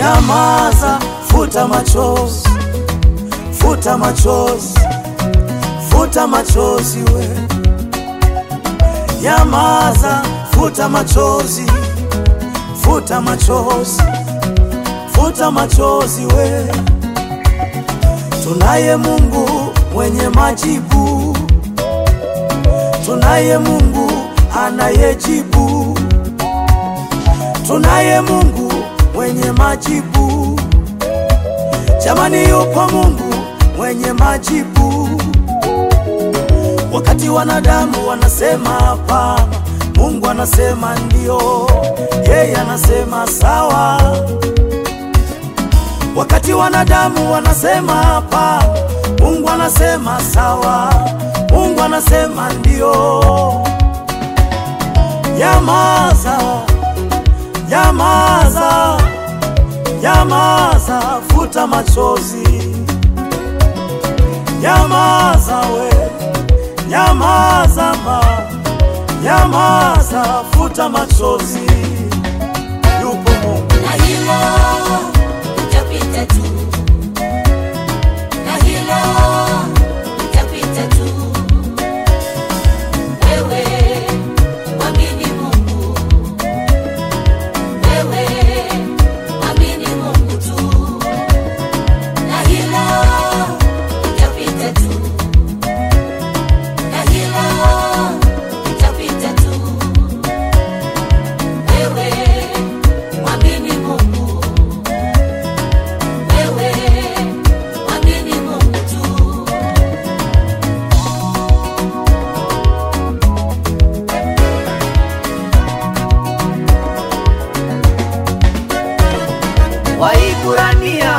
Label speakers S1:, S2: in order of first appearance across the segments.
S1: Nyamaza, futa machozi, futa machozi, futa machozi we. Nyamaza, futa machozi, futa machozi, futa machozi we. Tunaye Mungu mwenye majibu, tunaye Mungu anayejibu, tunaye Mungu mwenye majibu. Jamani, yupo Mungu mwenye majibu. Wakati wanadamu wanasema hapana, Mungu anasema ndio, yeye anasema sawa. Wakati wanadamu wanasema hapana, Mungu anasema sawa, Mungu anasema ndio. Nyamaza, nyamaza, nyamaza, futa machozi. Nyamaza we, nyamaza ma, nyamaza, futa machozi. Yupo Mungu.
S2: Na hilo utapita tu, na hilo utapita tu. Wewe mwamini Mungu, wewe mwamini Mungu tu. Na hilo utapita tu, na hilo utapita tu. Wewe mwamini Mungu, wewe mwamini Mungu tu.
S3: Waibrania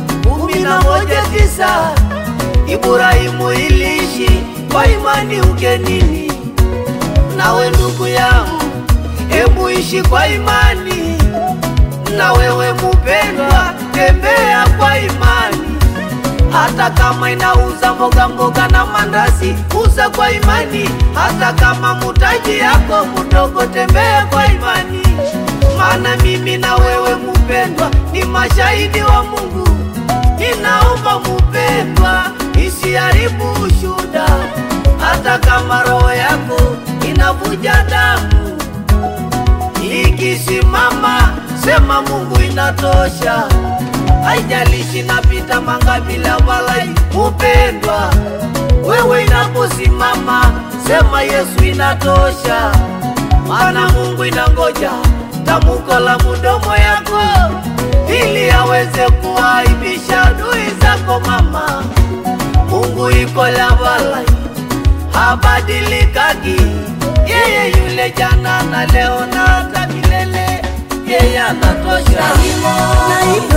S3: 11:9, Ibrahimu iliishi kwa imani ugenini. Nawe ndugu yangu, hebu ishi kwa imani. Na wewe mpendwa, tembea kwa imani. Hata kama inauza mboga mboga na mandazi, uza kwa imani. Hata kama mutaji yako mdogo, tembea kwa imani. Maana mimi na wewe mpendwa ni mashahidi wa Mungu. Ninaomba mpendwa, isiharibu ushuhuda. Hata kama roho yako inavuja damu, ikisimama sema Mungu inatosha. Haijalishi napita mangapi la balai, mpendwa wewe inaposimama sema Yesu inatosha. Maana Mungu inangoja tamko la mdomo yako, ili aweze kuaibisha adui zako mama. Mungu iko la balai, habadilikagi. Yeye yule jana na leo na hata milele, yeye anatosha.
S2: Na hilo